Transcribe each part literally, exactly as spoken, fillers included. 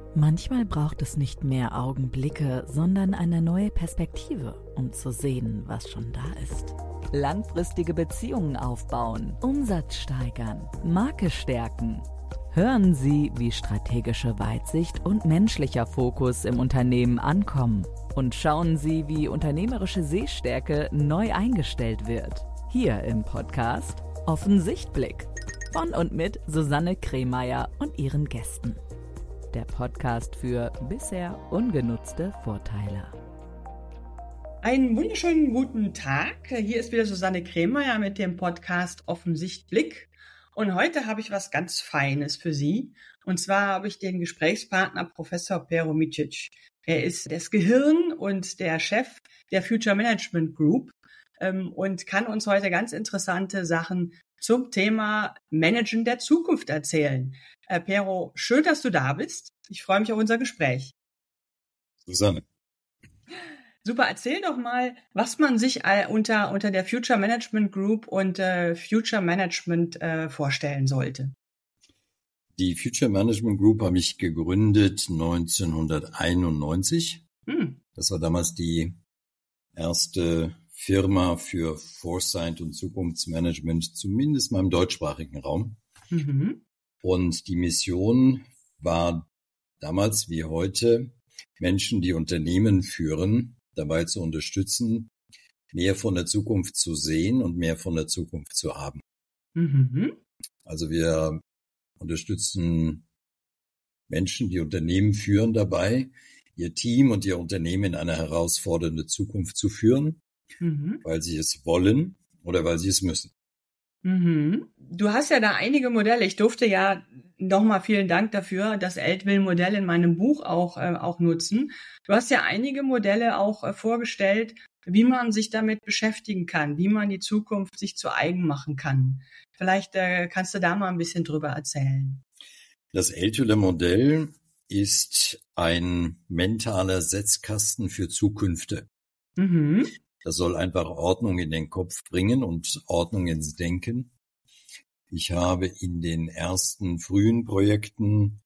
Manchmal braucht es nicht mehr Augenblicke, sondern eine neue Perspektive, um zu sehen, was schon da ist. Langfristige Beziehungen aufbauen, Umsatz steigern, Marke stärken. Hören Sie, wie strategische Weitsicht und menschlicher Fokus im Unternehmen ankommen. Und schauen Sie, wie unternehmerische Sehstärke neu eingestellt wird. Hier im Podcast Offensichtblick von und mit Susanne Kremeyer und ihren Gästen. Der Podcast für bisher ungenutzte Vorteile. Einen wunderschönen guten Tag. Hier ist wieder Susanne Kremeyer mit dem Podcast Offensichtblick. Und heute habe ich was ganz Feines für Sie. Und zwar habe ich den Gesprächspartner Professor Pero Micic. Er ist das Gehirn und der Chef der Future Management Group ähm, und kann uns heute ganz interessante Sachen zum Thema Managen der Zukunft erzählen. Äh, Pero, schön, dass du da bist. Ich freue mich auf unser Gespräch. Susanne. Super, erzähl doch mal, was man sich äh, unter, unter der Future Management Group und äh, Future Management äh, vorstellen sollte. Die Future Management Group habe ich gegründet neunzehnhunderteinundneunzig. Hm. Das war damals die erste Firma für Foresight und Zukunftsmanagement, zumindest mal im deutschsprachigen Raum. Mhm. Und die Mission war damals wie heute, Menschen, die Unternehmen führen, dabei zu unterstützen, mehr von der Zukunft zu sehen und mehr von der Zukunft zu haben. Mhm. Also wir unterstützen Menschen, die Unternehmen führen, dabei, ihr Team und ihr Unternehmen in eine herausfordernde Zukunft zu führen, mhm. weil sie es wollen oder weil sie es müssen. Mhm. Du hast ja da einige Modelle. Ich durfte ja nochmal vielen Dank dafür, das Eltville-Modell in meinem Buch auch, äh, auch nutzen. Du hast ja einige Modelle auch äh, vorgestellt, wie man sich damit beschäftigen kann, wie man die Zukunft sich zu eigen machen kann. Vielleicht äh, kannst du da mal ein bisschen drüber erzählen. Das Eltville-Modell ist ein mentaler Setzkasten für Zukünfte. Mhm. Das soll einfach Ordnung in den Kopf bringen und Ordnung ins Denken. Ich habe in den ersten frühen Projekten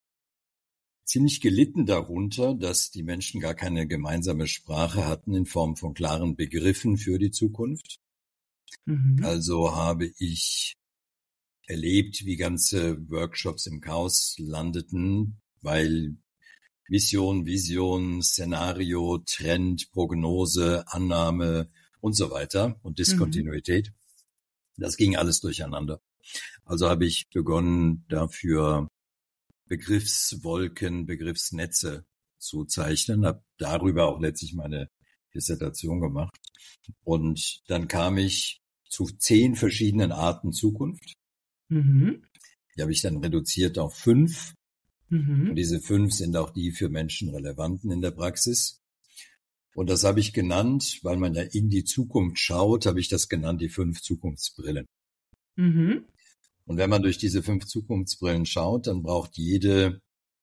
ziemlich gelitten darunter, dass die Menschen gar keine gemeinsame Sprache hatten in Form von klaren Begriffen für die Zukunft. Mhm. Also habe ich erlebt, wie ganze Workshops im Chaos landeten, weil Mission, Vision, Szenario, Trend, Prognose, Annahme und so weiter und Diskontinuität. Mhm. Das ging alles durcheinander. Also habe ich begonnen, dafür Begriffswolken, Begriffsnetze zu zeichnen, habe darüber auch letztlich meine Dissertation gemacht. Und dann kam ich zu zehn verschiedenen Arten Zukunft. Mhm. Die habe ich dann reduziert auf fünf. Mhm. Und diese fünf sind auch die für Menschen relevanten in der Praxis. Und das habe ich genannt, weil man ja in die Zukunft schaut, habe ich das genannt, die fünf Zukunftsbrillen. Mhm. Und wenn man durch diese fünf Zukunftsbrillen schaut, dann braucht jede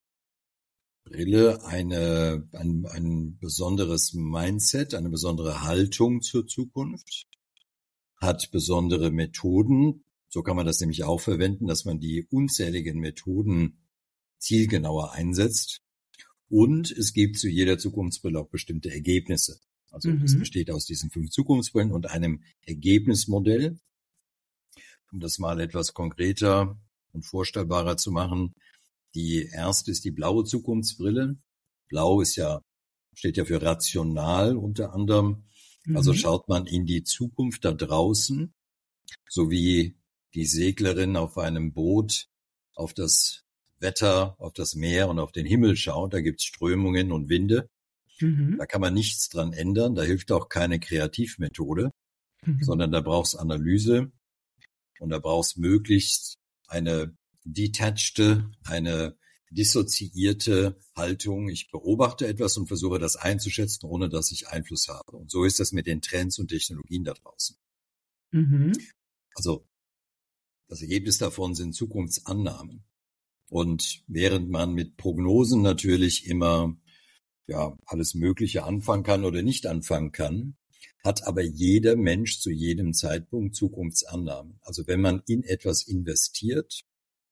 Brille eine, ein, ein besonderes Mindset, eine besondere Haltung zur Zukunft, hat besondere Methoden. So kann man das nämlich auch verwenden, dass man die unzähligen Methoden zielgenauer einsetzt. Und es gibt zu jeder Zukunftsbrille auch bestimmte Ergebnisse. Also mhm. es besteht aus diesen fünf Zukunftsbrillen und einem Ergebnismodell. Um das mal etwas konkreter und vorstellbarer zu machen. Die erste ist die blaue Zukunftsbrille. Blau ist ja, steht ja für rational unter anderem. Mhm. Also schaut man in die Zukunft da draußen, so wie die Seglerin auf einem Boot auf das Wetter, auf das Meer und auf den Himmel schaut, da gibt's Strömungen und Winde. Mhm. Da kann man nichts dran ändern, da hilft auch keine Kreativmethode, mhm. sondern da brauchst Analyse und da brauchst möglichst eine detached, eine dissoziierte Haltung. Ich beobachte etwas und versuche das einzuschätzen, ohne dass ich Einfluss habe. Und so ist das mit den Trends und Technologien da draußen. Mhm. Also das Ergebnis davon sind Zukunftsannahmen. Und während man mit Prognosen natürlich immer ja alles Mögliche anfangen kann oder nicht anfangen kann, hat aber jeder Mensch zu jedem Zeitpunkt Zukunftsannahmen. Also wenn man in etwas investiert,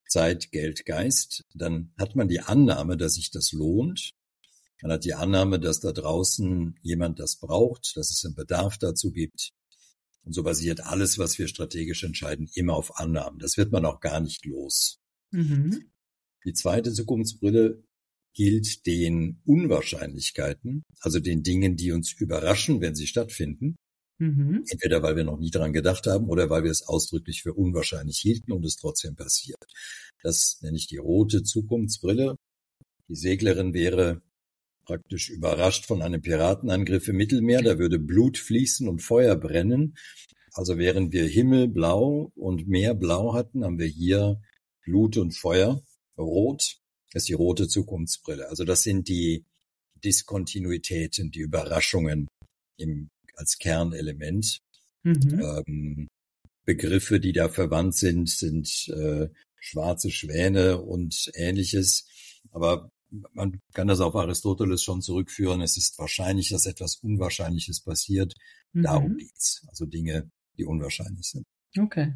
Zeit, Geld, Geist, dann hat man die Annahme, dass sich das lohnt. Man hat die Annahme, dass da draußen jemand das braucht, dass es einen Bedarf dazu gibt. Und so basiert alles, was wir strategisch entscheiden, immer auf Annahmen. Das wird man auch gar nicht los. Mhm. Die zweite Zukunftsbrille gilt den Unwahrscheinlichkeiten, also den Dingen, die uns überraschen, wenn sie stattfinden. Mhm. Entweder weil wir noch nie dran gedacht haben oder weil wir es ausdrücklich für unwahrscheinlich hielten und es trotzdem passiert. Das nenne ich die rote Zukunftsbrille. Die Seglerin wäre praktisch überrascht von einem Piratenangriff im Mittelmeer. Da würde Blut fließen und Feuer brennen. Also während wir Himmelblau und Meerblau hatten, haben wir hier Blut und Feuer. Rot ist die rote Zukunftsbrille. Also das sind die Diskontinuitäten, die Überraschungen im, als Kernelement. Mhm. Ähm, Begriffe, die da verwandt sind, sind äh, schwarze Schwäne und Ähnliches. Aber man kann das auf Aristoteles schon zurückführen. Es ist wahrscheinlich, dass etwas Unwahrscheinliches passiert. Mhm. Darum geht's. Also Dinge, die unwahrscheinlich sind. Okay.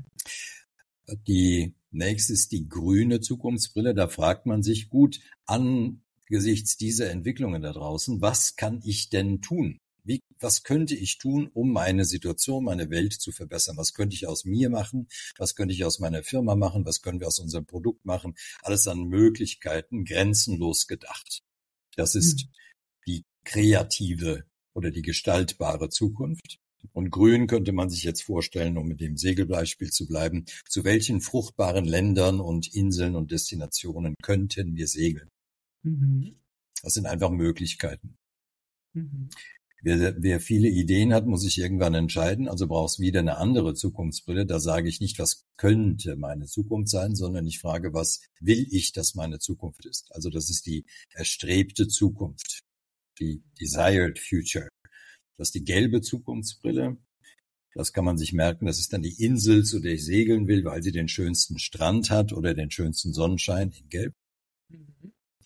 Die nächste ist die grüne Zukunftsbrille. Da fragt man sich, gut, angesichts dieser Entwicklungen da draußen, was kann ich denn tun? Wie, was könnte ich tun, um meine Situation, meine Welt zu verbessern? Was könnte ich aus mir machen? Was könnte ich aus meiner Firma machen? Was können wir aus unserem Produkt machen? Alles an Möglichkeiten, grenzenlos gedacht. Das ist mhm. die kreative oder die gestaltbare Zukunft. Und grün könnte man sich jetzt vorstellen, um mit dem Segelbeispiel zu bleiben, zu welchen fruchtbaren Ländern und Inseln und Destinationen könnten wir segeln? Mhm. Das sind einfach Möglichkeiten. Mhm. Wer, wer viele Ideen hat, muss sich irgendwann entscheiden, also brauchst wieder eine andere Zukunftsbrille. Da sage ich nicht, was könnte meine Zukunft sein, sondern ich frage, was will ich, dass meine Zukunft ist? Also das ist die erstrebte Zukunft, die desired future. Das ist die gelbe Zukunftsbrille. Das kann man sich merken, das ist dann die Insel, zu der ich segeln will, weil sie den schönsten Strand hat oder den schönsten Sonnenschein in Gelb. Mhm.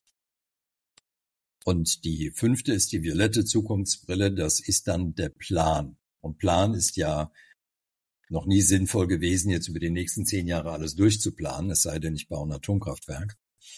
Und die fünfte ist die violette Zukunftsbrille, das ist dann der Plan. Und Plan ist ja noch nie sinnvoll gewesen, jetzt über die nächsten zehn Jahre alles durchzuplanen, es sei denn, ich baue ein Atomkraftwerk,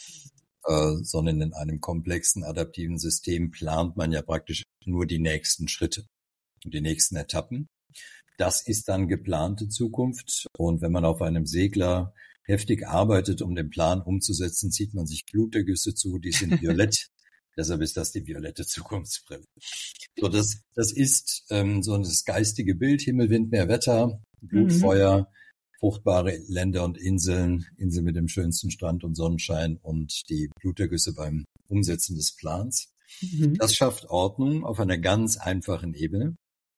äh, sondern in einem komplexen, adaptiven System plant man ja praktisch nur die nächsten Schritte und die nächsten Etappen. Das ist dann geplante Zukunft. Und wenn man auf einem Segler heftig arbeitet, um den Plan umzusetzen, zieht man sich Blutergüsse zu, die sind violett. Deshalb ist das die violette Zukunftsbrille. So, das, das ist ähm, so das geistige Bild: Himmel, Wind, Meer, Wetter, Blut, mhm. Feuer, fruchtbare Länder und Inseln, Inseln mit dem schönsten Strand und Sonnenschein und die Blutergüsse beim Umsetzen des Plans. Mhm. Das schafft Ordnung auf einer ganz einfachen Ebene.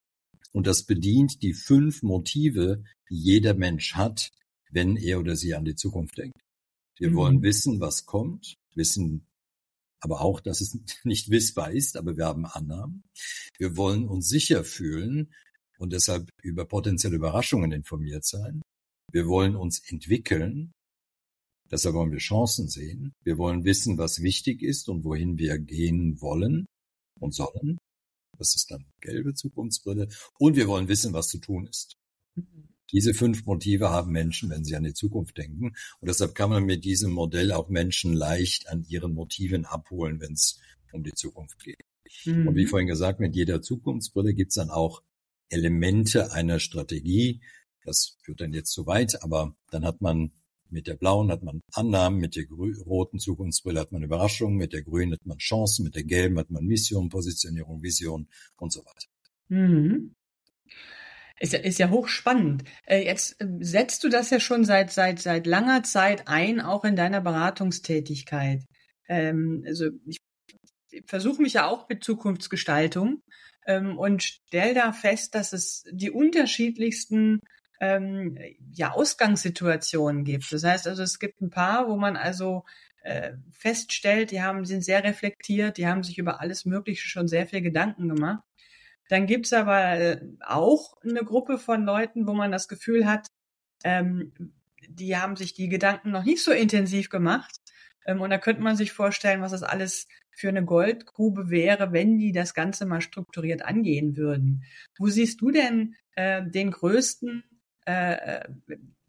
Und das bedient die fünf Motive, die jeder Mensch hat, wenn er oder sie an die Zukunft denkt. Wir mhm. wollen wissen, was kommt, wissen aber auch, dass es nicht wissbar ist, aber wir haben Annahmen. Wir wollen uns sicher fühlen und deshalb über potenzielle Überraschungen informiert sein. Wir wollen uns entwickeln, deshalb wollen wir Chancen sehen. Wir wollen wissen, was wichtig ist und wohin wir gehen wollen und sollen. Das ist dann gelbe Zukunftsbrille. Und wir wollen wissen, was zu tun ist. Diese fünf Motive haben Menschen, wenn sie an die Zukunft denken. Und deshalb kann man mit diesem Modell auch Menschen leicht an ihren Motiven abholen, wenn es um die Zukunft geht. Mhm. Und wie vorhin gesagt, mit jeder Zukunftsbrille gibt es dann auch Elemente einer Strategie. Das führt dann jetzt zu weit, aber dann hat man mit der blauen hat man Annahmen, mit der roten Zukunftsbrille hat man Überraschungen, mit der grünen hat man Chancen, mit der gelben hat man Mission, Positionierung, Vision und so weiter. Mhm. Ist ja, ist ja hochspannend. Äh, jetzt äh, setzt du das ja schon seit seit seit langer Zeit ein, auch in deiner Beratungstätigkeit. Ähm, also ich, ich versuche mich ja auch mit Zukunftsgestaltung ähm, und stelle da fest, dass es die unterschiedlichsten ähm, ja Ausgangssituationen gibt. Das heißt also, es gibt ein paar, wo man also äh, feststellt, die haben sind sehr reflektiert, die haben sich über alles Mögliche schon sehr viel Gedanken gemacht. Dann gibt's aber auch eine Gruppe von Leuten, wo man das Gefühl hat, ähm, die haben sich die Gedanken noch nicht so intensiv gemacht. Ähm, und da könnte man sich vorstellen, was das alles für eine Goldgrube wäre, wenn die das Ganze mal strukturiert angehen würden. Wo siehst du denn äh, den größten, äh,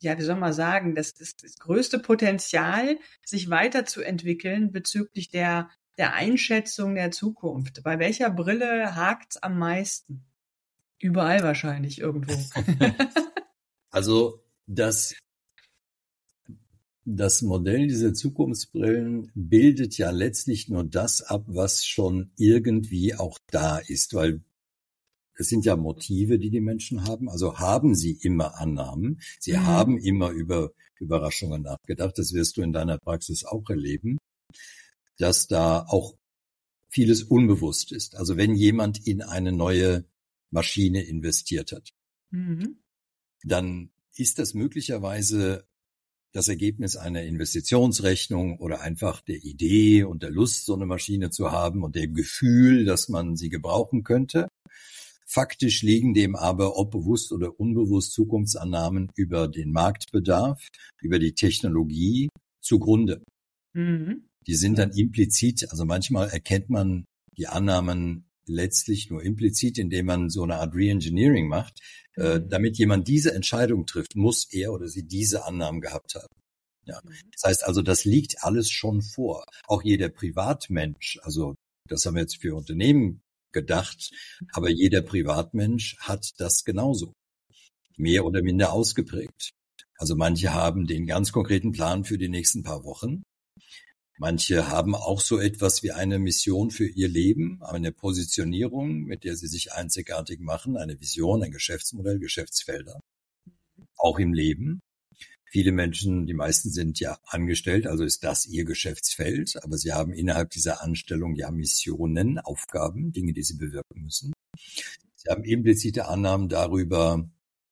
ja, wie soll man sagen, das, das, das größte Potenzial, sich weiterzuentwickeln bezüglich der, der Einschätzung der Zukunft? Bei welcher Brille hakt's am meisten? Überall wahrscheinlich irgendwo. Also das, das Modell dieser Zukunftsbrillen bildet ja letztlich nur das ab, was schon irgendwie auch da ist, weil es sind ja Motive, die die Menschen haben. Also haben sie immer Annahmen. Sie mhm. haben immer über Überraschungen nachgedacht. Das wirst du in deiner Praxis auch erleben, dass da auch vieles unbewusst ist. Also wenn jemand in eine neue Maschine investiert hat, mhm. dann ist das möglicherweise das Ergebnis einer Investitionsrechnung oder einfach der Idee und der Lust, so eine Maschine zu haben und dem Gefühl, dass man sie gebrauchen könnte. Faktisch liegen dem aber, ob bewusst oder unbewusst, Zukunftsannahmen über den Marktbedarf, über die Technologie zugrunde. Mhm. Die sind dann implizit, also manchmal erkennt man die Annahmen letztlich nur implizit, indem man so eine Art Reengineering macht. Mhm. Äh, damit jemand diese Entscheidung trifft, muss er oder sie diese Annahmen gehabt haben. Ja. Das heißt also, das liegt alles schon vor. Auch jeder Privatmensch, also das haben wir jetzt für Unternehmen gedacht, aber jeder Privatmensch hat das genauso, mehr oder minder ausgeprägt. Also manche haben den ganz konkreten Plan für die nächsten paar Wochen. Manche haben auch so etwas wie eine Mission für ihr Leben, eine Positionierung, mit der sie sich einzigartig machen, eine Vision, ein Geschäftsmodell, Geschäftsfelder, auch im Leben. Viele Menschen, die meisten sind ja angestellt, also ist das ihr Geschäftsfeld, aber sie haben innerhalb dieser Anstellung ja Missionen, Aufgaben, Dinge, die sie bewirken müssen. Sie haben implizite Annahmen darüber,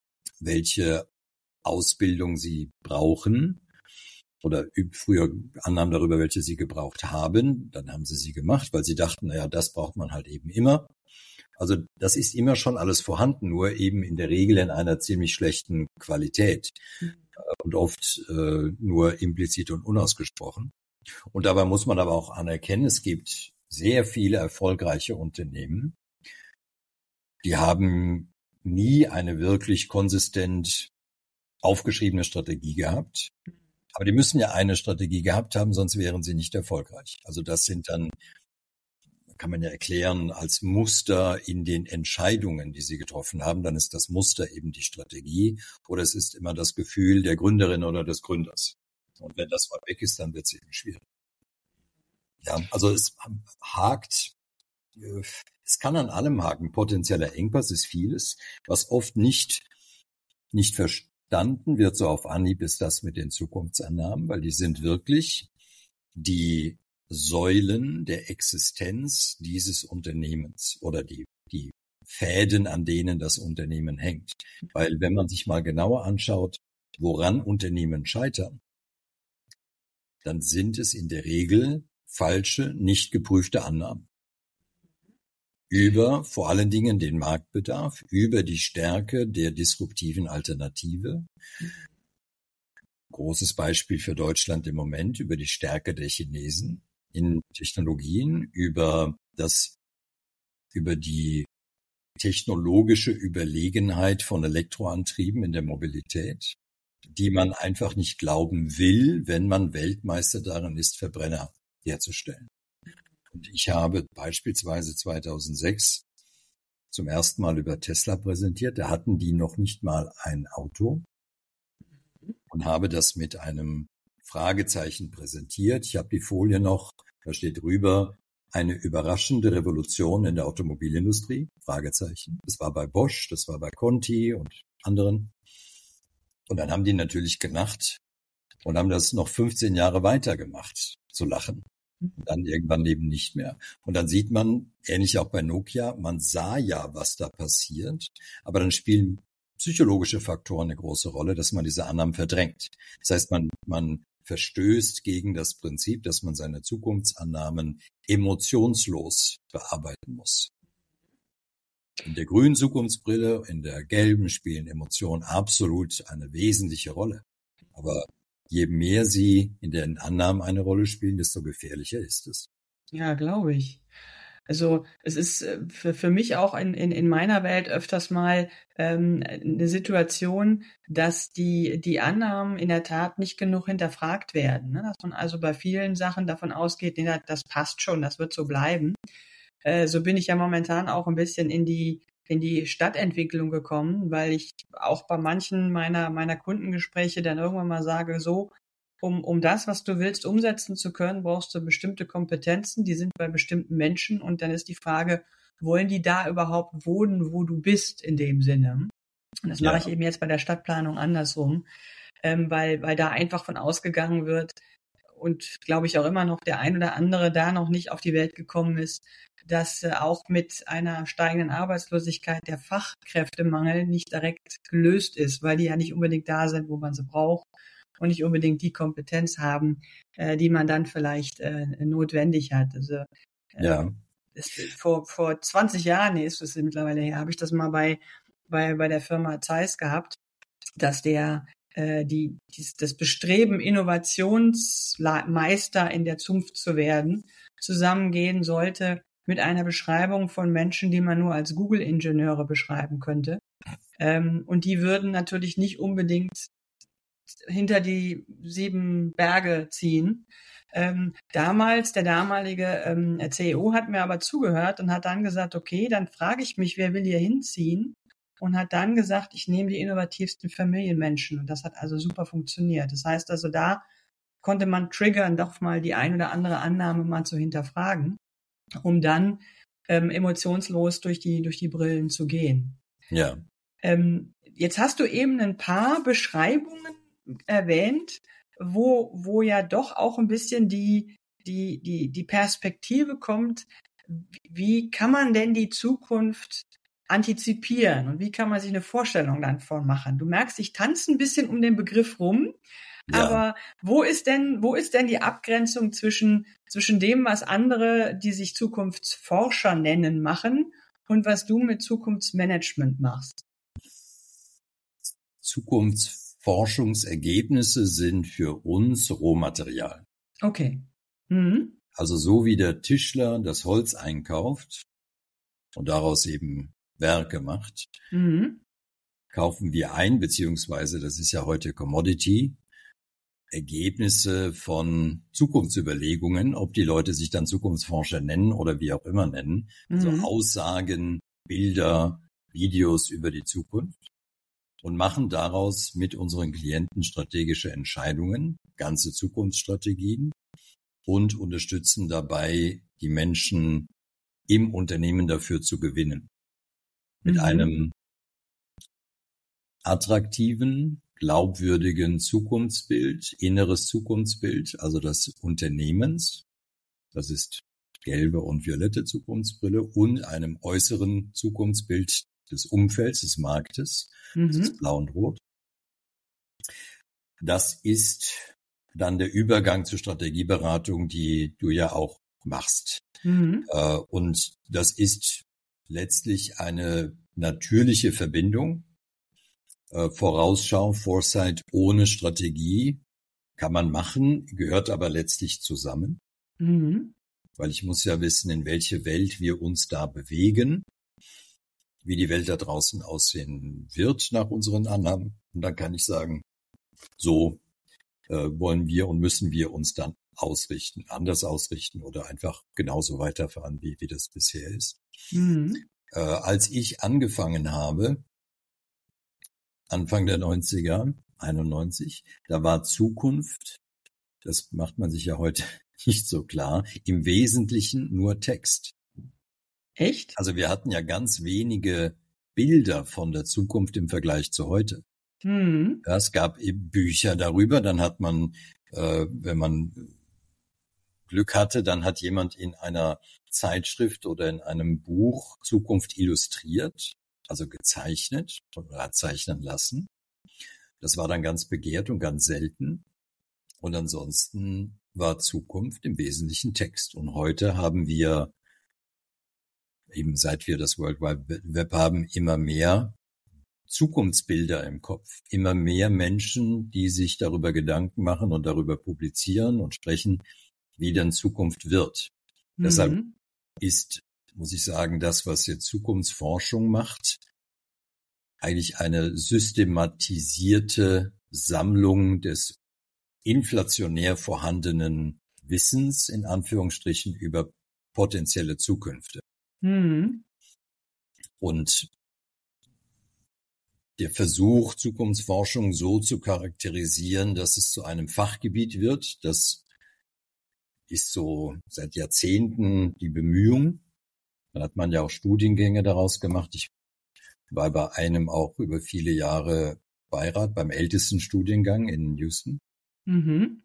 welche Ausbildung sie brauchen oder früher Annahmen darüber, welche sie gebraucht haben. Dann haben sie sie gemacht, weil sie dachten, naja, das braucht man halt eben immer. Also das ist immer schon alles vorhanden, nur eben in der Regel in einer ziemlich schlechten Qualität. Und oft äh, nur implizit und unausgesprochen. Und dabei muss man aber auch anerkennen, es gibt sehr viele erfolgreiche Unternehmen, die haben nie eine wirklich konsistent aufgeschriebene Strategie gehabt. Aber die müssen ja eine Strategie gehabt haben, sonst wären sie nicht erfolgreich. Also das sind dann, kann man ja erklären, als Muster in den Entscheidungen, die sie getroffen haben. Dann ist das Muster eben die Strategie oder es ist immer das Gefühl der Gründerin oder des Gründers. Und wenn das mal weg ist, dann wird es eben schwierig. Ja, also es hakt, es kann an allem haken. Potenzieller Engpass ist vieles, was oft nicht, nicht verstanden wird, so auf Anhieb ist das mit den Zukunftsannahmen, weil die sind wirklich die Säulen der Existenz dieses Unternehmens oder die, die Fäden, an denen das Unternehmen hängt. Weil wenn man sich mal genauer anschaut, woran Unternehmen scheitern, dann sind es in der Regel falsche, nicht geprüfte Annahmen. Über vor allen Dingen den Marktbedarf, über die Stärke der disruptiven Alternative. Großes Beispiel für Deutschland im Moment, über die Stärke der Chinesen in Technologien, über das, über die technologische Überlegenheit von Elektroantrieben in der Mobilität, die man einfach nicht glauben will, wenn man Weltmeister darin ist, Verbrenner herzustellen. Und ich habe beispielsweise zweitausendsechs zum ersten Mal über Tesla präsentiert. Da hatten die noch nicht mal ein Auto und habe das mit einem Fragezeichen präsentiert. Ich habe die Folie noch, da steht drüber, eine überraschende Revolution in der Automobilindustrie, Fragezeichen. Das war bei Bosch, das war bei Conti und anderen. Und dann haben die natürlich gelacht und haben das noch fünfzehn Jahre weitergemacht, zu lachen. Und dann irgendwann eben nicht mehr. Und dann sieht man, ähnlich auch bei Nokia, man sah ja, was da passiert, aber dann spielen psychologische Faktoren eine große Rolle, dass man diese Annahmen verdrängt. Das heißt, man, man verstößt gegen das Prinzip, dass man seine Zukunftsannahmen emotionslos bearbeiten muss. In der grünen Zukunftsbrille, in der gelben spielen Emotionen absolut eine wesentliche Rolle. Aber je mehr sie in den Annahmen eine Rolle spielen, desto gefährlicher ist es. Ja, glaube ich. Also es ist äh, für, für mich auch in, in, in meiner Welt öfters mal ähm, eine Situation, dass die, die Annahmen in der Tat nicht genug hinterfragt werden. Ne? Dass man also bei vielen Sachen davon ausgeht, nee, das, das passt schon, das wird so bleiben. Äh, so bin ich ja momentan auch ein bisschen in die in die Stadtentwicklung gekommen, weil ich auch bei manchen meiner meiner Kundengespräche dann irgendwann mal sage, so, um um das, was du willst, umsetzen zu können, brauchst du bestimmte Kompetenzen, die sind bei bestimmten Menschen und dann ist die Frage, wollen die da überhaupt wohnen, wo du bist in dem Sinne? Und das mache Ja, ich eben jetzt bei der Stadtplanung andersrum, ähm, weil weil da einfach von ausgegangen wird und glaube ich auch immer noch der ein oder andere da noch nicht auf die Welt gekommen ist, dass äh, auch mit einer steigenden Arbeitslosigkeit der Fachkräftemangel nicht direkt gelöst ist, weil die ja nicht unbedingt da sind, wo man sie braucht und nicht unbedingt die Kompetenz haben, äh, die man dann vielleicht äh, notwendig hat. Also äh, ja, es, vor vor zwanzig Jahren, nee, ist es mittlerweile her, habe ich das mal bei bei bei der Firma Zeiss gehabt, dass der äh, die dies, das Bestreben, Innovationsmeister in der Zunft zu werden, zusammengehen sollte mit einer Beschreibung von Menschen, die man nur als Google-Ingenieure beschreiben könnte. Ähm, und die würden natürlich nicht unbedingt hinter die sieben Berge ziehen. Ähm, damals, der damalige ähm, C E O hat mir aber zugehört und hat dann gesagt, okay, dann frage ich mich, wer will hier hinziehen? Und hat dann gesagt, ich nehme die innovativsten Familienmenschen. Und das hat also super funktioniert. Das heißt also, da konnte man triggern, doch mal die ein oder andere Annahme mal zu hinterfragen, um dann ähm, emotionslos durch die, durch die Brillen zu gehen. ja. Ähm, jetzt hast du eben ein paar Beschreibungen erwähnt, wo, wo ja doch auch ein bisschen die, die, die, die Perspektive kommt, wie kann man denn die Zukunft antizipieren und wie kann man sich eine Vorstellung dann von machen? Du merkst, ich tanze ein bisschen um den Begriff rum, Ja, aber wo ist denn, wo ist denn die Abgrenzung zwischen, zwischen dem, was andere, die sich Zukunftsforscher nennen, machen und was du mit Zukunftsmanagement machst? Zukunftsforschungsergebnisse sind für uns Rohmaterial. Okay. Mhm. Also so wie der Tischler das Holz einkauft und daraus eben Werke macht, Mhm. kaufen wir ein, beziehungsweise das ist ja heute Commodity, Ergebnisse von Zukunftsüberlegungen, ob die Leute sich dann Zukunftsforscher nennen oder wie auch immer nennen, also Mhm. Aussagen, Bilder, Videos über die Zukunft und machen daraus mit unseren Klienten strategische Entscheidungen, ganze Zukunftsstrategien und unterstützen dabei, die Menschen im Unternehmen dafür zu gewinnen. Mit Mhm. einem attraktiven, glaubwürdigen Zukunftsbild, inneres Zukunftsbild, also des Unternehmens, das ist gelbe und violette Zukunftsbrille, und einem äußeren Zukunftsbild des Umfelds, des Marktes, das ist Mhm. blau und rot. Das ist dann der Übergang zur Strategieberatung, die du ja auch machst. Mhm. Äh, Und das ist letztlich eine natürliche Verbindung. Äh, Vorausschau, Foresight ohne Strategie kann man machen, gehört aber letztlich zusammen, Mhm. weil ich muss ja wissen, in welche Welt wir uns da bewegen, wie die Welt da draußen aussehen wird nach unseren Annahmen. Und dann kann ich sagen, so äh, wollen wir und müssen wir uns dann ausrichten, anders ausrichten oder einfach genauso weiterfahren, wie, wie das bisher ist. Mhm. Äh, als ich angefangen habe, Anfang der neunziger, einundneunzig, da war Zukunft, das macht man sich ja heute nicht so klar, im Wesentlichen nur Text. Echt? Also wir hatten ja ganz wenige Bilder von der Zukunft im Vergleich zu heute. Mhm. Ja, es gab eben Bücher darüber, dann hat man, äh, wenn man Glück hatte, dann hat jemand in einer Zeitschrift oder in einem Buch Zukunft illustriert, also gezeichnet oder hat zeichnen lassen. Das war dann ganz begehrt und ganz selten. Und ansonsten war Zukunft im Wesentlichen Text. Und heute haben wir, eben seit wir das World Wide Web haben, immer mehr Zukunftsbilder im Kopf. Immer mehr Menschen, die sich darüber Gedanken machen und darüber publizieren und sprechen, wie denn Zukunft wird. Mhm. Deshalb ist muss ich sagen, das, was jetzt Zukunftsforschung macht, eigentlich eine systematisierte Sammlung des inflationär vorhandenen Wissens, in Anführungsstrichen, über potenzielle Zukünfte. Mhm. Und der Versuch, Zukunftsforschung so zu charakterisieren, dass es zu einem Fachgebiet wird, das ist so seit Jahrzehnten die Bemühung. Dann hat man ja auch Studiengänge daraus gemacht. Ich war bei einem auch über viele Jahre Beirat, beim ältesten Studiengang in Houston. Mhm.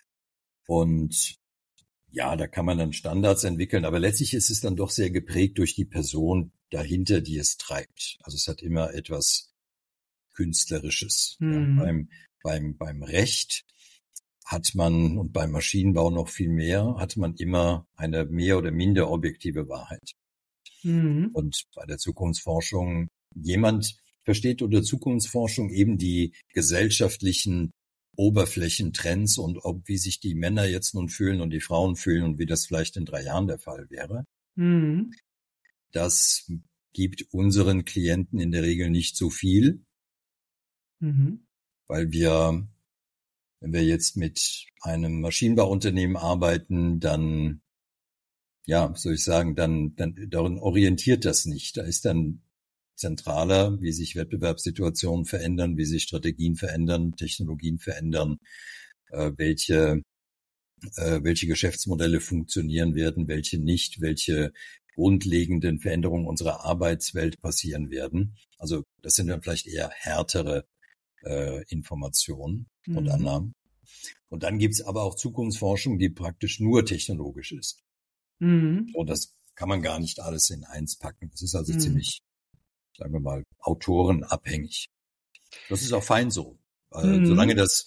Und ja, da kann man dann Standards entwickeln, aber letztlich ist es dann doch sehr geprägt durch die Person dahinter, die es treibt. Also es hat immer etwas Künstlerisches. Mhm. Ja, beim, beim, beim Recht hat man, und beim Maschinenbau noch viel mehr, hat man immer eine mehr oder minder objektive Wahrheit. Mhm. Und bei der Zukunftsforschung, jemand versteht unter Zukunftsforschung eben die gesellschaftlichen Oberflächentrends und ob, wie sich die Männer jetzt nun fühlen und die Frauen fühlen und wie das vielleicht in drei Jahren der Fall wäre. Mhm. Das gibt unseren Klienten in der Regel nicht so viel, Mhm. weil wir, wenn wir jetzt mit einem Maschinenbauunternehmen arbeiten, dann, ja, soll ich sagen, dann, dann darin orientiert das nicht. Da ist dann zentraler, wie sich Wettbewerbssituationen verändern, wie sich Strategien verändern, Technologien verändern, äh, welche, äh, welche Geschäftsmodelle funktionieren werden, welche nicht, welche grundlegenden Veränderungen unserer Arbeitswelt passieren werden. Also das sind dann vielleicht eher härtere äh, Informationen und Mhm. Annahmen. Und dann gibt's aber auch Zukunftsforschung, die praktisch nur technologisch ist. Mhm. Und das kann man gar nicht alles in eins packen. Das ist also Mhm. ziemlich, sagen wir mal, autorenabhängig. Das ist auch fein so. Äh, solange Mhm. das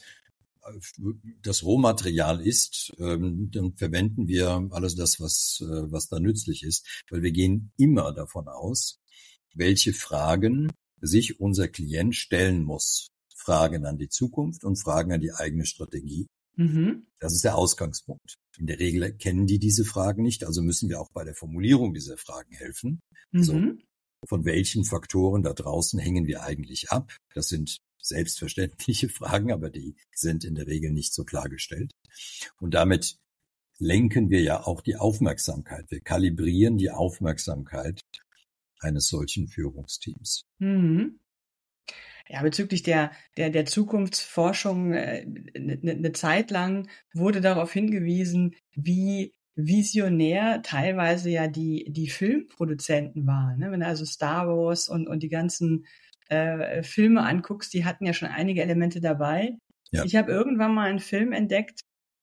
das Rohmaterial ist, ähm, dann verwenden wir alles das, was äh, was da nützlich ist, weil wir gehen immer davon aus, welche Fragen sich unser Klient stellen muss. Fragen an die Zukunft und Fragen an die eigene Strategie. Mhm. Das ist der Ausgangspunkt. In der Regel kennen die diese Fragen nicht, also müssen wir auch bei der Formulierung dieser Fragen helfen. Also Mhm. von welchen Faktoren da draußen hängen wir eigentlich ab? Das sind selbstverständliche Fragen, aber die sind in der Regel nicht so klargestellt. Und damit lenken wir ja auch die Aufmerksamkeit. Wir kalibrieren die Aufmerksamkeit eines solchen Führungsteams. Mhm. Ja, bezüglich der, der, der Zukunftsforschung, äh, ne, ne ne Zeit lang wurde darauf hingewiesen, wie visionär teilweise ja die, die Filmproduzenten waren. Ne? Wenn du also Star Wars und, und die ganzen äh, Filme anguckst, die hatten ja schon einige Elemente dabei. Ja. Ich habe irgendwann mal einen Film entdeckt,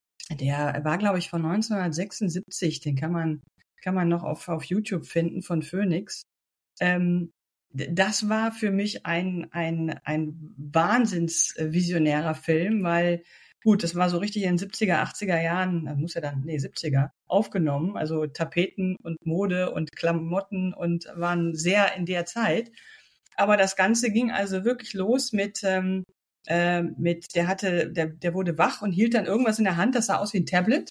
der war, glaube ich, von neunzehnhundertsechsundsiebzig. Den kann man, kann man noch auf, auf YouTube finden von Phoenix. Ähm, das war für mich ein, ein, ein wahnsinns visionärer Film, weil, gut, das war so richtig in den siebziger, achtziger Jahren, das muss ja dann, nee, siebziger, aufgenommen, also Tapeten und Mode und Klamotten und waren sehr in der Zeit. Aber das Ganze ging also wirklich los mit, ähm, äh, mit, der hatte, der, der wurde wach und hielt dann irgendwas in der Hand, das sah aus wie ein Tablet.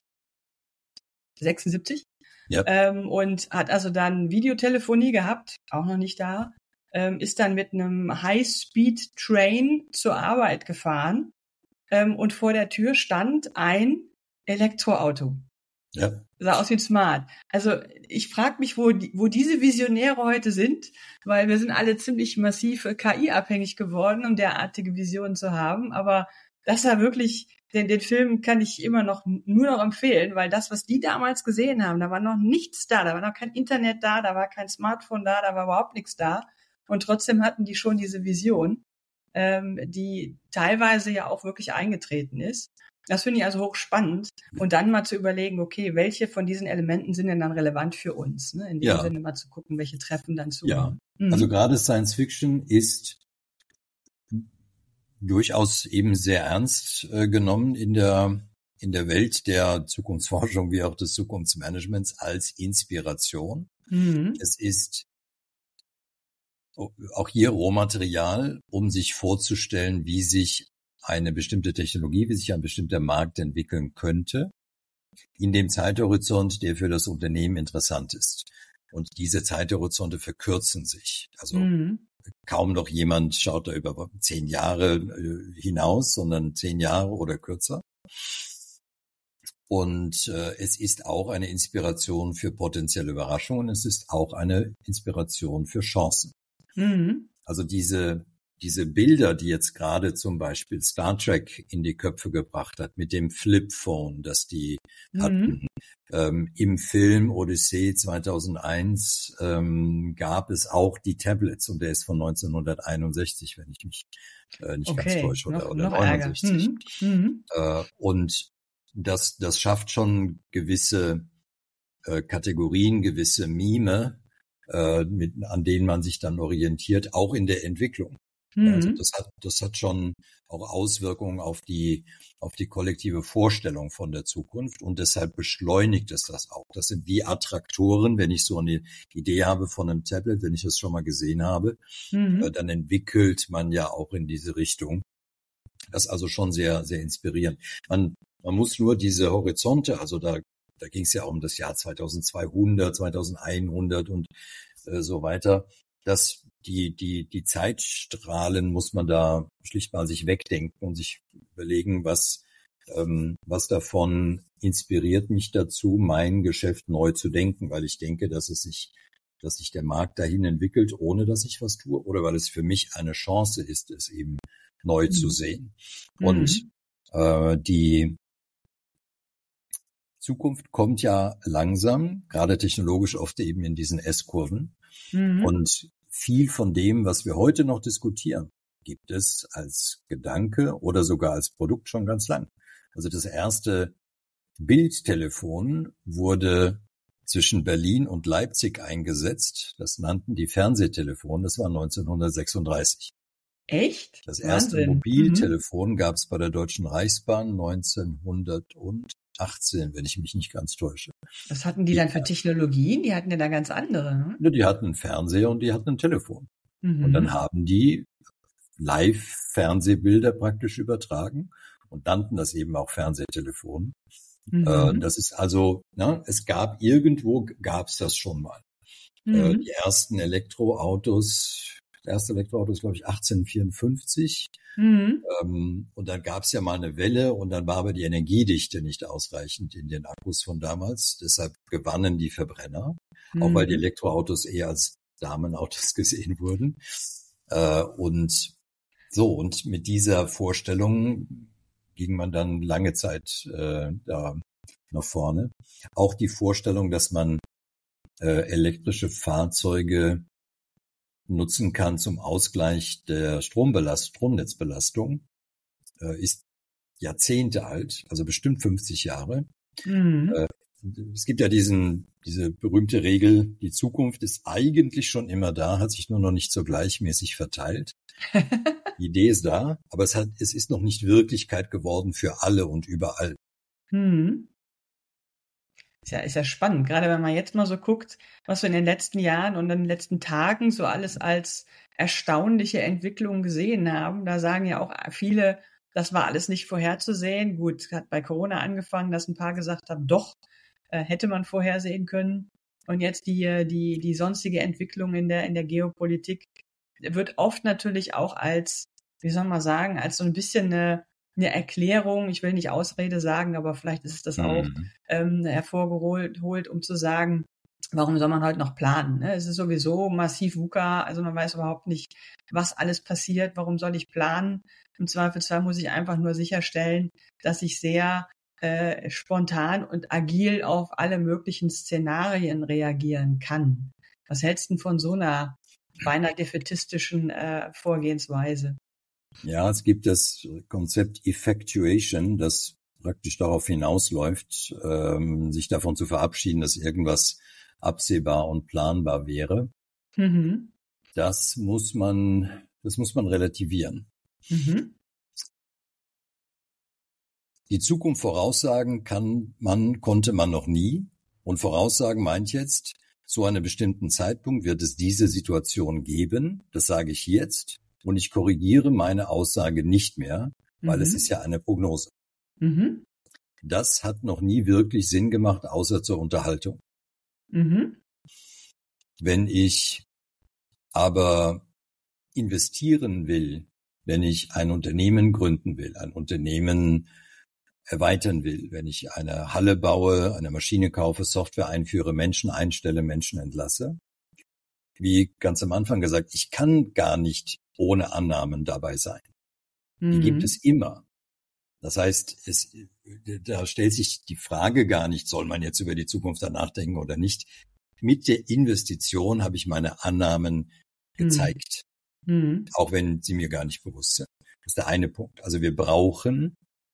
sechsundsiebzig. Ja. Ähm, und hat also dann Videotelefonie gehabt, auch noch nicht da, ähm, ist dann mit einem High-Speed-Train zur Arbeit gefahren ähm, und vor der Tür stand ein Elektroauto. Ja. Sah aus wie ein Smart. Also ich frage mich, wo, die, wo diese Visionäre heute sind, weil wir sind alle ziemlich massiv K I-abhängig geworden, um derartige Visionen zu haben. Aber das war wirklich, den, den Film kann ich immer noch nur noch empfehlen, weil das, was die damals gesehen haben, da war noch nichts da, da war noch kein Internet da, da war kein Smartphone da, da war überhaupt nichts da. Und trotzdem hatten die schon diese Vision, ähm, die teilweise ja auch wirklich eingetreten ist. Das finde ich also hochspannend. Und dann mal zu überlegen, okay, welche von diesen Elementen sind denn dann relevant für uns? Ne? In dem Ja. Sinne mal zu gucken, welche treffen dann zu. Ja. Mhm. Also gerade Science Fiction ist durchaus eben sehr ernst äh, genommen in der in der Welt der Zukunftsforschung wie auch des Zukunftsmanagements als Inspiration. Mhm. Es ist auch hier Rohmaterial, um sich vorzustellen, wie sich eine bestimmte Technologie, wie sich ein bestimmter Markt entwickeln könnte, in dem Zeithorizont, der für das Unternehmen interessant ist. Und diese Zeithorizonte verkürzen sich. Also Mhm. kaum noch jemand schaut da über zehn Jahre äh, hinaus, sondern zehn Jahre oder kürzer. Und äh, es ist auch eine Inspiration für potenzielle Überraschungen. Es ist auch eine Inspiration für Chancen. Mhm. Also diese diese Bilder, die jetzt gerade zum Beispiel Star Trek in die Köpfe gebracht hat, mit dem Flipphone, das die Mhm. hatten. Ähm, im Film Odyssee zweitausendeins ähm, gab es auch die Tablets und der ist von neunzehnhunderteinundsechzig, wenn ich mich äh, nicht ganz Okay, täusche, oder, noch, oder noch Ärger. neunundsechzig. Mhm. Mhm. Äh, und das, das schafft schon gewisse äh, Kategorien, gewisse Mime, äh, mit, an denen man sich dann orientiert, auch in der Entwicklung. Ja, also Mhm. das hat, das hat schon auch Auswirkungen auf die, auf die kollektive Vorstellung von der Zukunft und deshalb beschleunigt es das auch. Das sind wie Attraktoren, wenn ich so eine Idee habe von einem Tablet, wenn ich das schon mal gesehen habe, Mhm. äh, dann entwickelt man ja auch in diese Richtung. Das ist also schon sehr, sehr inspirierend. Man, man muss nur diese Horizonte, also da, da ging es ja um das Jahr zweitausendzweihundert, zweitausendeinhundert und äh, so weiter. Das, die, die, die Zeitstrahlen muss man da schlicht mal sich wegdenken und sich überlegen, was, ähm, was davon inspiriert mich dazu, mein Geschäft neu zu denken, weil ich denke, dass es sich, dass sich der Markt dahin entwickelt, ohne dass ich was tue, oder weil es für mich eine Chance ist, es eben neu Mhm. zu sehen. Und Mhm. äh, die Zukunft kommt ja langsam, gerade technologisch oft eben in diesen S-Kurven. Mhm. Und viel von dem, was wir heute noch diskutieren, gibt es als Gedanke oder sogar als Produkt schon ganz lang. Also das erste Bildtelefon wurde zwischen Berlin und Leipzig eingesetzt. Das nannten die Fernsehtelefon. Das war neunzehnhundertsechsunddreißig. Echt? Das erste Wahnsinn. Mhm. Mobiltelefon gab es bei der Deutschen Reichsbahn neunzehnhundertachtzehn, wenn ich mich nicht ganz täusche. Was hatten die Die, dann für Technologien? Die hatten ja da ganz andere. Ne? ne, die hatten einen Fernseher und die hatten ein Telefon. Und dann Mhm. haben die Live-Fernsehbilder praktisch übertragen und nannten das eben auch Fernsehtelefon. Äh, Mhm. das ist also, ne, es gab irgendwo, gab es das schon mal. Äh, Mhm. die ersten Elektroautos, das erste Elektroauto ist, glaube ich, achtzehnhundertvierundfünfzig. Mhm. Ähm, und dann gab es ja mal eine Welle und dann war aber die Energiedichte nicht ausreichend in den Akkus von damals. Deshalb gewannen die Verbrenner, auch weil die Mhm. Elektroautos eher als Damenautos gesehen wurden. Äh, und so, und mit dieser Vorstellung ging man dann lange Zeit äh, da nach vorne. Auch die Vorstellung, dass man äh, elektrische Fahrzeuge nutzen kann zum Ausgleich der Strombelast Stromnetzbelastung, äh, ist Jahrzehnte alt, also bestimmt fünfzig Jahre. Mhm. Äh, es gibt ja diesen, diese berühmte Regel, die Zukunft ist eigentlich schon immer da, hat sich nur noch nicht so gleichmäßig verteilt. Die Idee ist da, aber es hat, es ist noch nicht Wirklichkeit geworden für alle und überall. Mhm. Ist ja, ist ja spannend, gerade wenn man jetzt mal so guckt, was wir in den letzten Jahren und in den letzten Tagen so alles als erstaunliche Entwicklung gesehen haben. Da sagen ja auch viele, das war alles nicht vorherzusehen. Gut, hat bei Corona angefangen, dass ein paar gesagt haben, doch, äh, hätte man vorhersehen können. Und jetzt die, äh, die, die sonstige Entwicklung in der, in der Geopolitik wird oft natürlich auch als, wie soll man sagen, als so ein bisschen eine, eine Erklärung, ich will nicht Ausrede sagen, aber vielleicht ist es das auch, Mhm. ähm, hervorgeholt, holt, um zu sagen, warum soll man heute noch planen? Ne? Es ist sowieso massiv VUCA, also man weiß überhaupt nicht, was alles passiert, warum soll ich planen? Im Zweifelsfall muss ich einfach nur sicherstellen, dass ich sehr äh, spontan und agil auf alle möglichen Szenarien reagieren kann. Was hältst du denn von so einer beinahe defätistischen äh, Vorgehensweise? Ja, es gibt das Konzept Effectuation, das praktisch darauf hinausläuft, ähm, sich davon zu verabschieden, dass irgendwas absehbar und planbar wäre. Mhm. Das muss man, das muss man relativieren. Mhm. Die Zukunft voraussagen kann man, konnte man noch nie. Und voraussagen meint jetzt, zu einem bestimmten Zeitpunkt wird es diese Situation geben. Das sage ich jetzt. Und ich korrigiere meine Aussage nicht mehr, weil Mhm. es ist ja eine Prognose. Mhm. Das hat noch nie wirklich Sinn gemacht, außer zur Unterhaltung. Mhm. Wenn ich aber investieren will, wenn ich ein Unternehmen gründen will, ein Unternehmen erweitern will, wenn ich eine Halle baue, eine Maschine kaufe, Software einführe, Menschen einstelle, Menschen entlasse, wie ganz am Anfang gesagt, ich kann gar nicht ohne Annahmen dabei sein. Mhm. Die gibt es immer. Das heißt, es, da stellt sich die Frage gar nicht, soll man jetzt über die Zukunft da nachdenken oder nicht. Mit der Investition habe ich meine Annahmen gezeigt, mhm. auch wenn sie mir gar nicht bewusst sind. Das ist der eine Punkt. Also wir brauchen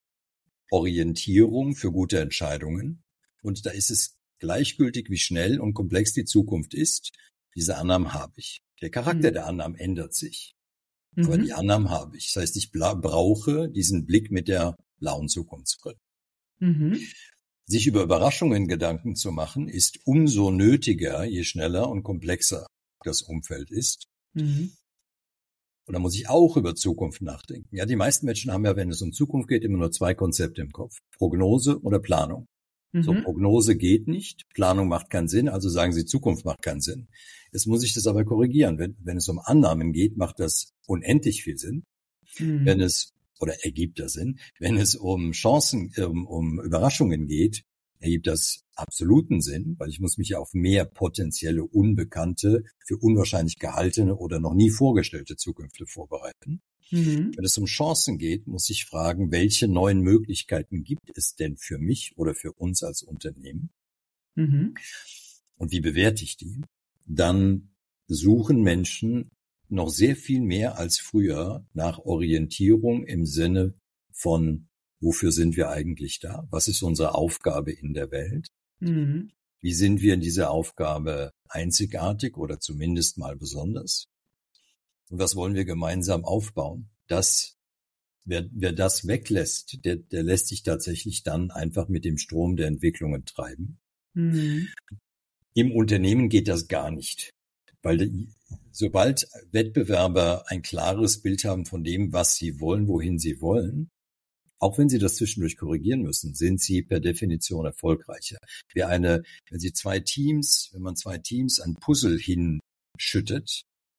Orientierung für gute Entscheidungen. Und da ist es gleichgültig, wie schnell und komplex die Zukunft ist. Diese Annahmen habe ich. Der Charakter mhm. der Annahmen ändert sich. Mhm. Aber die Annahmen habe ich. Das heißt, ich brauche diesen Blick mit der blauen Zukunftsbrille. Mhm. Sich über Überraschungen Gedanken zu machen, ist umso nötiger, je schneller und komplexer das Umfeld ist. Mhm. Und da muss ich auch über Zukunft nachdenken. Ja, die meisten Menschen haben ja, wenn es um Zukunft geht, immer nur zwei Konzepte im Kopf. Prognose oder Planung. Mhm. So, Prognose geht nicht, Planung macht keinen Sinn, also sagen sie, Zukunft macht keinen Sinn. Jetzt muss ich das aber korrigieren. Wenn, wenn es um Annahmen geht, macht das unendlich viel Sinn. Mhm. Wenn es, oder ergibt das Sinn, wenn es um Chancen, um, um Überraschungen geht, ergibt das absoluten Sinn, weil ich muss mich ja auf mehr potenzielle, unbekannte, für unwahrscheinlich gehaltene oder noch nie vorgestellte Zukünfte vorbereiten. Mhm. Wenn es um Chancen geht, muss ich fragen, welche neuen Möglichkeiten gibt es denn für mich oder für uns als Unternehmen? Mhm. Und wie bewerte ich die? Dann suchen Menschen noch sehr viel mehr als früher nach Orientierung im Sinne von, wofür sind wir eigentlich da? Was ist unsere Aufgabe in der Welt? Mhm. Wie sind wir in dieser Aufgabe einzigartig oder zumindest mal besonders? Und was wollen wir gemeinsam aufbauen? Das, wer, wer das weglässt, der, der lässt sich tatsächlich dann einfach mit dem Strom der Entwicklungen treiben. Mhm. Im Unternehmen geht das gar nicht, weil sobald Wettbewerber ein klares Bild haben von dem, was sie wollen, wohin sie wollen, auch wenn sie das zwischendurch korrigieren müssen, sind sie per Definition erfolgreicher. Wer eine, wenn sie zwei Teams, wenn man zwei Teams ein Puzzle hinschüttet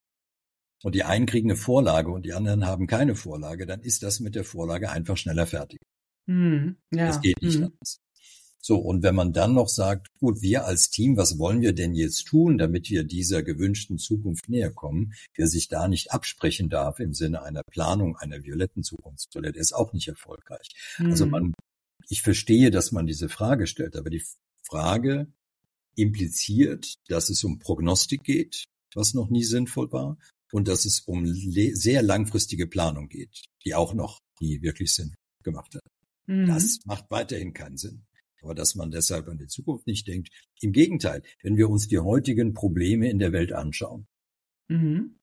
und die einen kriegen eine Vorlage und die anderen haben keine Vorlage, dann ist das mit der Vorlage einfach schneller fertig. Mm, ja. Das geht nicht mm. anders. So, und wenn man dann noch sagt, gut, wir als Team, was wollen wir denn jetzt tun, damit wir dieser gewünschten Zukunft näher kommen, wer sich da nicht absprechen darf im Sinne einer Planung einer violetten Zukunftsbrille, der ist auch nicht erfolgreich. Mhm. Also man, ich verstehe, dass man diese Frage stellt, aber die Frage impliziert, dass es um Prognostik geht, was noch nie sinnvoll war, und dass es um le- sehr langfristige Planung geht, die auch noch nie wirklich Sinn gemacht hat. Mhm. Das macht weiterhin keinen Sinn. Aber dass man deshalb an die Zukunft nicht denkt. Im Gegenteil, wenn wir uns die heutigen Probleme in der Welt anschauen, mhm.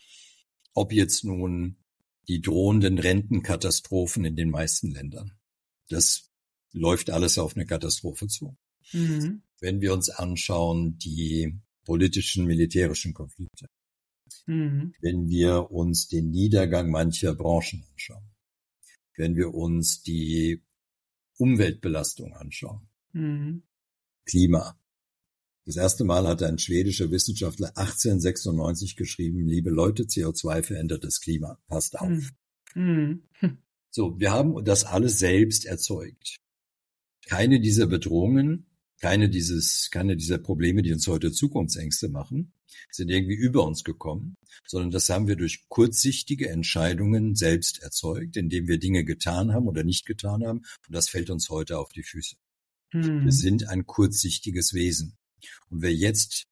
ob jetzt nun die drohenden Rentenkatastrophen in den meisten Ländern, das läuft alles auf eine Katastrophe zu. Mhm. Wenn wir uns anschauen, die politischen, militärischen Konflikte, mhm. wenn wir uns den Niedergang mancher Branchen anschauen, wenn wir uns die Umweltbelastung anschauen. Mhm. Klima. Das erste Mal hat ein schwedischer Wissenschaftler achtzehnhundertsechsundneunzig geschrieben, liebe Leute, C O zwei verändert das Klima. Passt auf. Mhm. So, wir haben das alles selbst erzeugt. Keine dieser Bedrohungen, keine dieses, keine dieser Probleme, die uns heute Zukunftsängste machen, sind irgendwie über uns gekommen, sondern das haben wir durch kurzsichtige Entscheidungen selbst erzeugt, indem wir Dinge getan haben oder nicht getan haben. Und das fällt uns heute auf die Füße. Hm. Wir sind ein kurzsichtiges Wesen. Und wer jetzt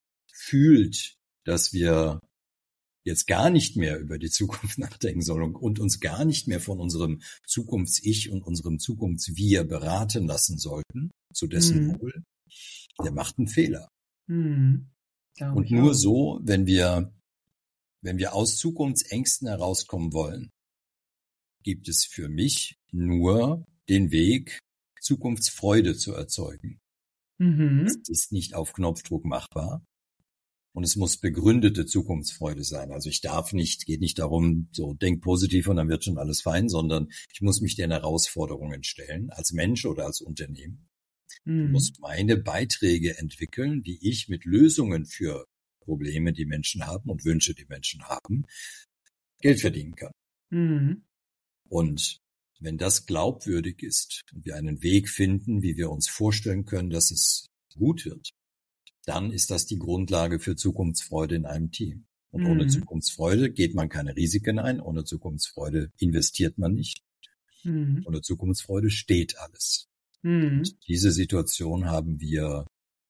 fühlt, dass wir jetzt gar nicht mehr über die Zukunft nachdenken sollen und uns gar nicht mehr von unserem Zukunfts-Ich und unserem Zukunfts-Wir beraten lassen sollten, zu dessen hm. Wohl, der macht einen Fehler. Hm. Und nur so, wenn wir, wenn wir aus Zukunftsängsten herauskommen wollen, gibt es für mich nur den Weg, Zukunftsfreude zu erzeugen. Mhm. Das ist nicht auf Knopfdruck machbar. Und es muss begründete Zukunftsfreude sein. Also ich darf nicht, geht nicht darum, so denk positiv und dann wird schon alles fein, sondern ich muss mich den Herausforderungen stellen, als Mensch oder als Unternehmen. Ich muss meine Beiträge entwickeln, wie ich mit Lösungen für Probleme, die Menschen haben und Wünsche, die Menschen haben, Geld verdienen kann. Mhm. Und wenn das glaubwürdig ist und wir einen Weg finden, wie wir uns vorstellen können, dass es gut wird, dann ist das die Grundlage für Zukunftsfreude in einem Team. Und ohne Mhm. Zukunftsfreude geht man keine Risiken ein, ohne Zukunftsfreude investiert man nicht, Mhm. ohne Zukunftsfreude steht alles. Mhm. Und diese Situation haben wir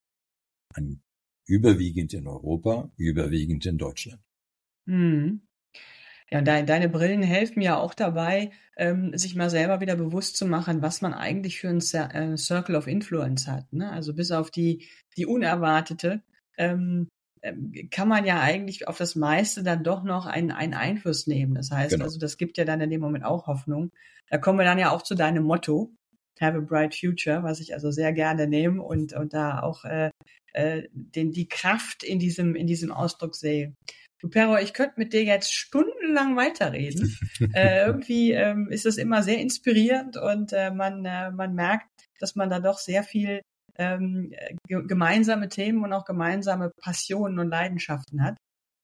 an, überwiegend in Europa, überwiegend in Deutschland. Mhm. Ja, und dein, deine Brillen helfen ja auch dabei, ähm, sich mal selber wieder bewusst zu machen, was man eigentlich für ein Cir- äh, Circle of Influence hat. Ne? Also bis auf die, die unerwartete ähm, ähm, kann man ja eigentlich auf das meiste dann doch noch einen, einen Einfluss nehmen. Das heißt, Genau. also das gibt ja dann in dem Moment auch Hoffnung. Da kommen wir dann ja auch zu deinem Motto, Have a Bright Future, was ich also sehr gerne nehme und, und da auch äh, äh, den, die Kraft in diesem, in diesem Ausdruck sehe. Du Pero, ich könnte mit dir jetzt stundenlang weiterreden. äh, irgendwie ähm, ist es immer sehr inspirierend und äh, man, äh, man merkt, dass man da doch sehr viel ähm, ge- gemeinsame Themen und auch gemeinsame Passionen und Leidenschaften hat.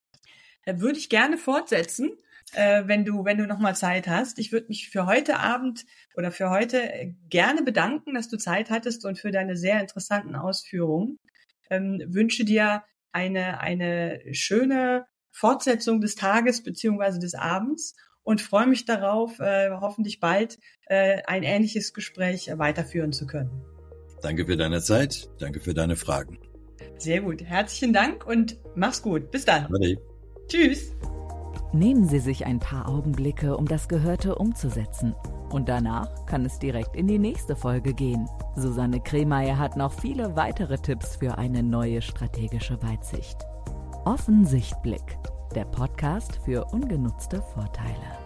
Da würde ich gerne fortsetzen, äh, wenn du, wenn du noch mal Zeit hast. Ich würde mich für heute Abend oder für heute äh, gerne bedanken, dass du Zeit hattest und für deine sehr interessanten Ausführungen. Ähm, wünsche dir eine, eine schöne Fortsetzung des Tages beziehungsweise des Abends und freue mich darauf, äh, hoffentlich bald äh, ein ähnliches Gespräch äh, weiterführen zu können. Danke für deine Zeit, danke für deine Fragen. Sehr gut. Herzlichen Dank und mach's gut. Bis dann. Ade. Tschüss. Nehmen Sie sich ein paar Augenblicke, um das Gehörte umzusetzen. Und danach kann es direkt in die nächste Folge gehen. Susanne Kremeyer hat noch viele weitere Tipps für eine neue strategische Weitsicht. Offensichtblick, der Podcast für ungenutzte Vorteile.